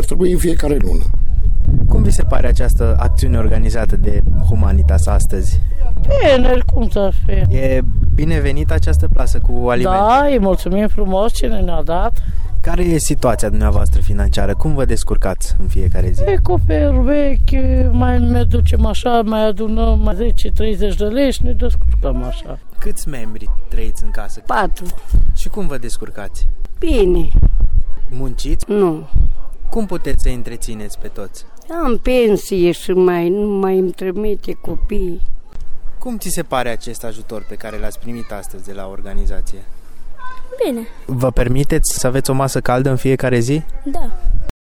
ar trebui în fiecare lună. Cum vi se pare această acțiune organizată de Humanitas astăzi? Bine, cum să fie? E binevenită această plasă cu alimente? Da, îi mulțumim frumos cine ne-a dat. Care e situația dumneavoastră financiară? Cum vă descurcați în fiecare zi? E coper vechi, mai ne ducem așa, mai adunăm 10-30 de lei și ne descurcăm așa. Câți membri trăiți în casă? 4. Și cum vă descurcați? Bine. Munciți? Nu. Cum puteți să întrețineți pe toți? Am pensie și nu mai îmi trimite copii. Cum ți se pare acest ajutor pe care l-ați primit astăzi de la organizație? Bine. Vă permiteți să aveți o masă caldă în fiecare zi? Da.